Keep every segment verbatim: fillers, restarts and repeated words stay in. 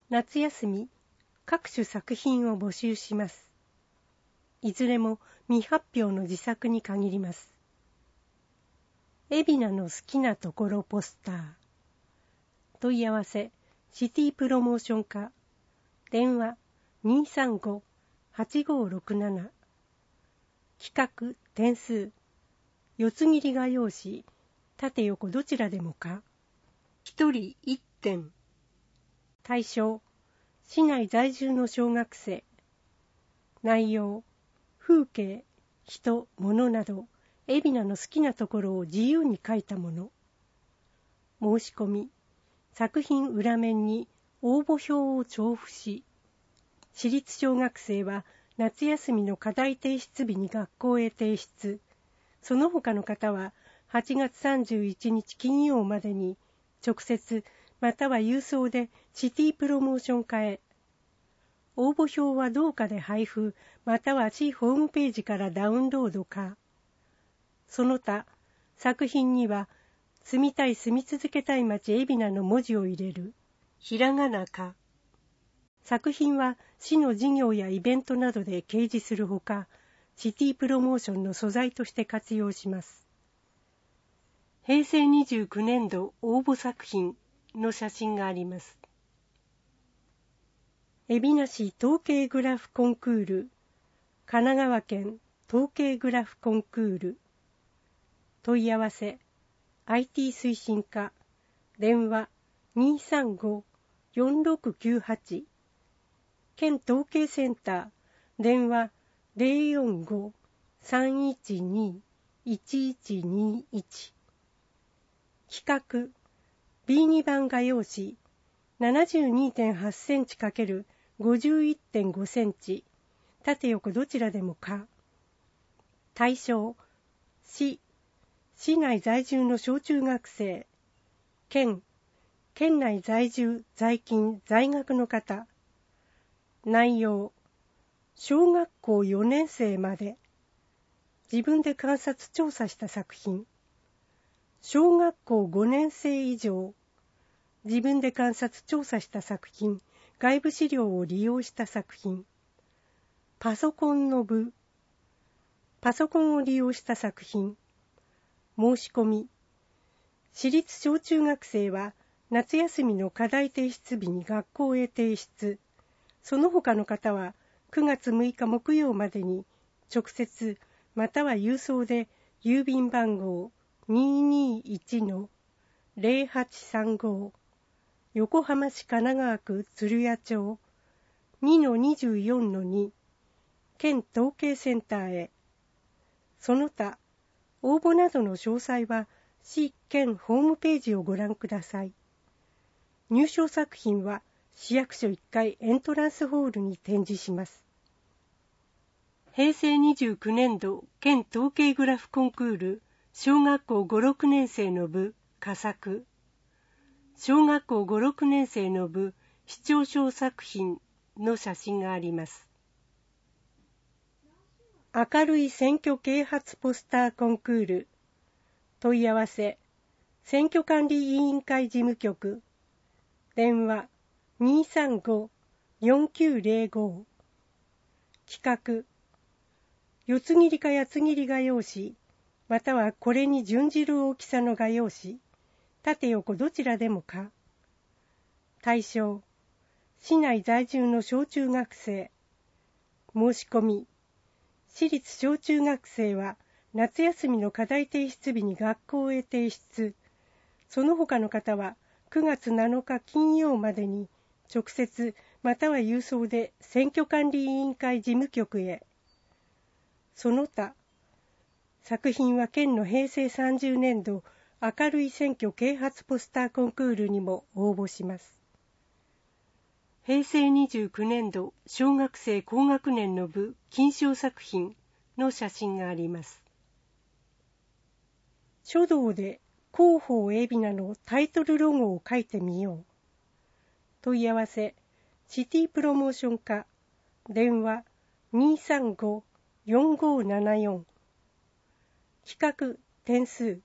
夏休み、各種作品を募集します。いずれも未発表の自作に限ります。海老名の好きなところポスター。問い合わせ、シティプロモーション課。電話、にさんご はちごろくなな。企画、点数。四つ切り画用紙、縦横どちらでもか。一人一点。対象、市内在住の小学生。内容、風景、人、物など、海老名の好きなところを自由に描いたもの。申し込み、作品裏面に応募表を調布し、私立小学生は夏休みの課題提出日に学校へ提出。その他の方ははちがつさんじゅういちにち金曜までに直接または郵送でシティプロモーション課へ。応募表は同課で配布または市ホームページからダウンロードか。その他、作品には住みたい住み続けたい町海老名の文字を入れるひらがなか。作品は市の事業やイベントなどで掲示するほか、シティプロモーションの素材として活用します。へいせいにじゅうきゅうねんど応募作品の写真があります。海老名市統計グラフコンクール、神奈川県統計グラフコンクール。問い合わせ、アイティー 推進課、電話にさんご よんろくきゅうはち、県統計センター、電話ゼロよんご さんいちに いちいちにいち。企画、ビーに 番画用紙 ななじゅうにてんはちセンチ×ごじゅういってんごセンチ、縦横どちらでもか。対象、市、市内在住の小中学生。県、県内在住、在勤、在学の方。内容、小学校よねんせいまで。自分で観察調査した作品。小学校ごねんせい以上。自分で観察調査した作品。外部資料を利用した作品。パソコンの部。パソコンを利用した作品。申し込み。私立小中学生は夏休みの課題提出日に学校へ提出。その他の方はくがつむいか木曜までに直接または郵送で郵便番号 にーにーいちのゼロはちさんご 横浜市神奈川区鶴屋町 にのにじゅうよんのに 県統計センターへ。その他、応募などの詳細は市県ホームページをご覧ください。入賞作品は市役所いっかいエントランスホールに展示します。へいせいにじゅうきゅうねんど県統計グラフコンクール小学校ご、ろくねんせいの部佳作。小学校ご、ろくねんせいの部市長賞作品の写真があります。明るい選挙啓発ポスターコンクール。問い合わせ、選挙管理委員会事務局。電話にさんご よんきゅうゼロご。企画、四つ切りか八つ切り画用紙、またはこれに準じる大きさの画用紙、縦横どちらでもか。対象、市内在住の小中学生。申し込み、市立小中学生は夏休みの課題提出日に学校へ提出。その他の方はくがつなのか金曜までに直接または郵送で選挙管理委員会事務局へ。その他、作品は県のへいせいさんじゅうねんど明るい選挙啓発ポスターコンクールにも応募します。へいせいにじゅうきゅうねんど小学生高学年の部金賞作品の写真があります。書道で広報海老名のタイトルロゴを書いてみよう。問い合わせ、シティプロモーション課、電話にさんご よんごななよん。企画、点数。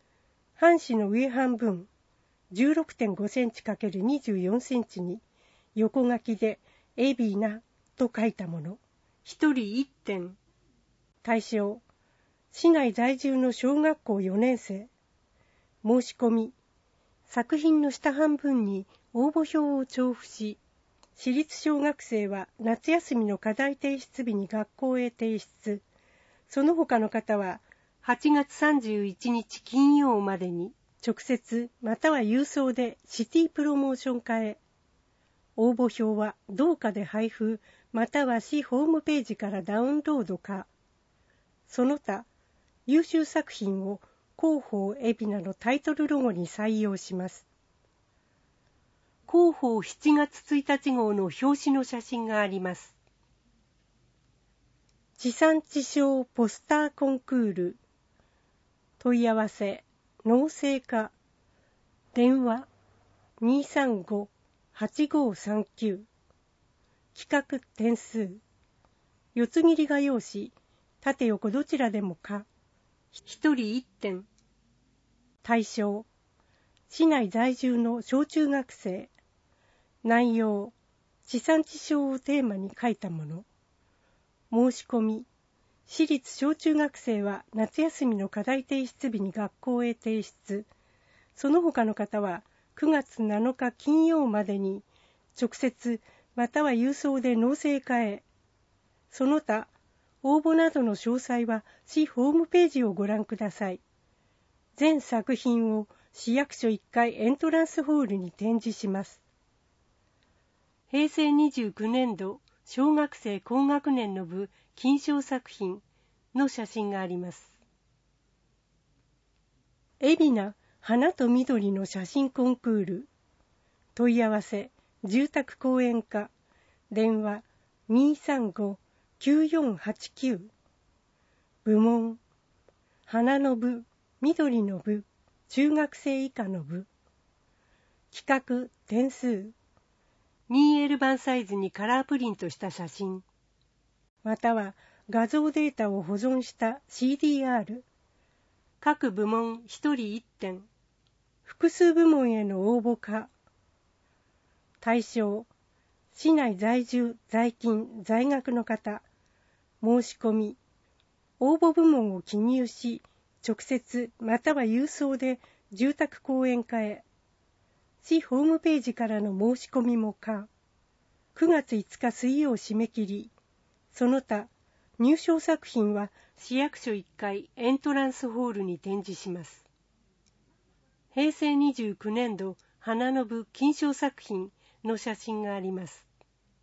半紙の上半分 じゅうろくてんごセンチ×にじゅうよんセンチに横書きでエビナと書いたもの、一人一点。対象、市内在住の小学校よねん生。申し込み、作品の下半分に応募票を調布し、私立小学生は夏休みの課題提出日に学校へ提出。その他の方ははちがつさんじゅういちにち金曜までに直接または郵送でシティプロモーション課へ。応募票は同課で配布または市ホームページからダウンロードか。その他、優秀作品を広報海老名のタイトルロゴに採用します。広報しちがつついたち号の表紙の写真があります。地産地消ポスターコンクール。問い合わせ、農政課。電話、にさんご はちごさんきゅう。企画点数。四つ切り画用紙、縦横どちらでもか。一人一点。対象、市内在住の小中学生。内容、地産地消をテーマに書いたもの。申し込み、私立小中学生は夏休みの課題提出日に学校へ提出。その他の方はくがつなのか金曜までに直接または郵送で農政課へ。その他、応募などの詳細は市ホームページをご覧ください。全作品を市役所いっかいエントランスホールに展示します。へいせいにじゅうきゅうねんど小学生高学年の部金賞作品の写真があります。海老名花と緑の写真コンクール。問い合わせ、住宅公園課。電話、にさんご きゅうよんはちきゅう。部門、花の部、緑の部、中学生以下の部。企画、点数。にエル 版サイズにカラープリントした写真。または画像データを保存した シーディーアール。各部門ひとりいってん。複数部門への応募か。対象、市内在住、在勤、在学の方。申し込み、応募部門を記入し、直接または郵送で住宅公園課へ。市ホームページからの申し込みも可。くがついつか水曜締め切り。その他、入賞作品は市役所いっかいエントランスホールに展示します。へいせいにじゅうきゅうねんど花の部金賞作品の写真があります。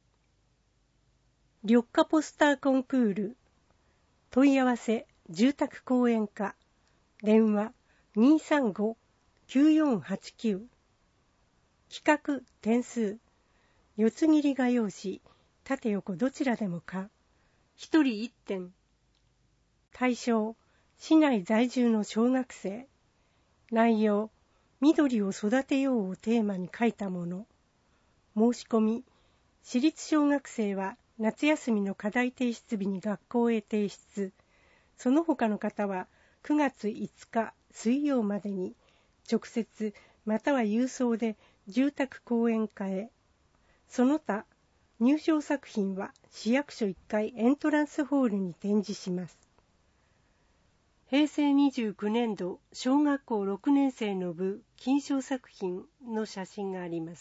緑化ポスターコンクール。問い合わせ、住宅公園課。電話、にさんご きゅうよんはちきゅう。企画、点数。四つ切り画用紙、縦横どちらでもか。一人一点。対象、市内在住の小学生。内容、緑を育てようをテーマに書いたもの。申し込み、私立小学生は夏休みの課題提出日に学校へ提出。その他の方はくがついつか水曜までに直接または郵送で住宅公園課へ。その他、入賞作品は市役所いっかいエントランスホールに展示します。へいせいにじゅうきゅうねんど小学校ろくねん生の部金賞作品の写真があります。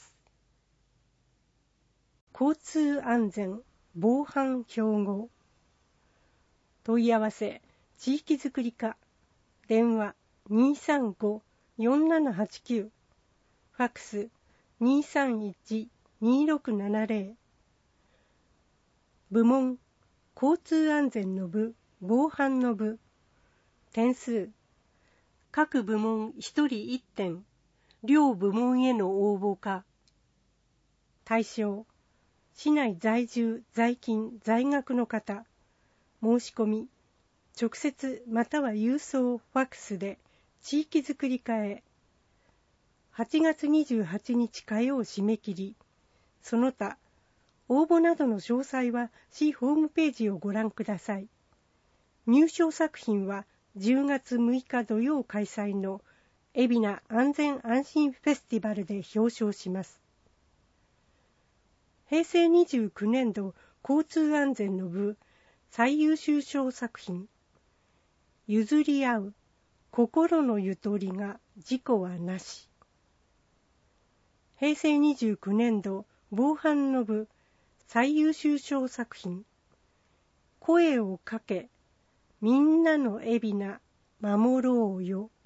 交通安全防犯標語。問い合わせ、地域づくり課。電話、にさんご よんななはちきゅう。ファックス、にさんいち にろくななぜろ。部門、交通安全の部、防犯の部。点数、各部門ひとりいってん。両部門への応募か。対象、市内在住、在勤、在学の方。申し込み、直接または郵送、ファックスで地域づくり課へ。はちがつにじゅうはちにち火曜締め切り。その他、応募などの詳細は市ホームページをご覧ください。入賞作品はじゅうがつむいか土曜開催の海老名安全安心フェスティバルで表彰します。 平成にじゅうきゅうねんど交通安全の部最優秀賞作品、譲り合う心のゆとりが事故はなし。平成にじゅうきゅうねんど防犯の部最優秀賞作品、声をかけみんなの海老名守ろうよ。